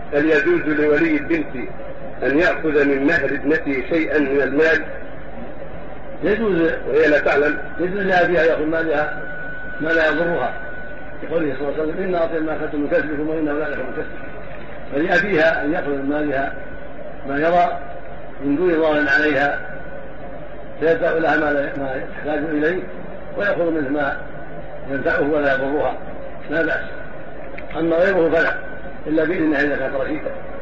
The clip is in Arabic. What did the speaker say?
هل يجوز لولي البنت أن يأخذ من مهر ابنته شيئا من المال؟ يجوز وهي لا تعلم. يجوز لأبيها يأخذ مالها ما لا يضرها، يقول صلى الله عليه وسلم إن أعطي ما أخذتم من كسبكم وإنه لا يأخذ من كسبكم. فلأبيها أن يأخذ من مالها ما يرى من دون ضرر عليها فيدفع لها ما تحتاج إليه ويأخذ منه ما ينفعه ولا يضرها لا بأس. أما غيره فلا إلا بإذنه إذا كانت رشيدا.